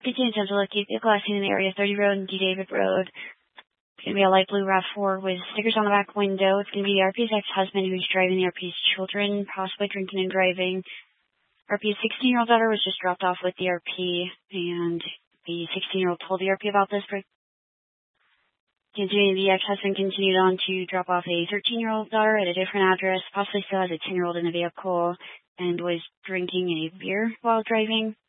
Continue to look at the glass in the area 30 Road and D. David Road. It's going to be a light blue RAV4 with stickers on the back window. It's going to be the RP's ex-husband who's driving the RP's children, possibly drinking and driving. RP's 16-year-old daughter was just dropped off with the RP, and the 16-year-old told the RP about this. The ex-husband continued on to drop off a 13-year-old daughter at a different address, possibly still has a 10-year-old in the vehicle, and was drinking a beer while driving.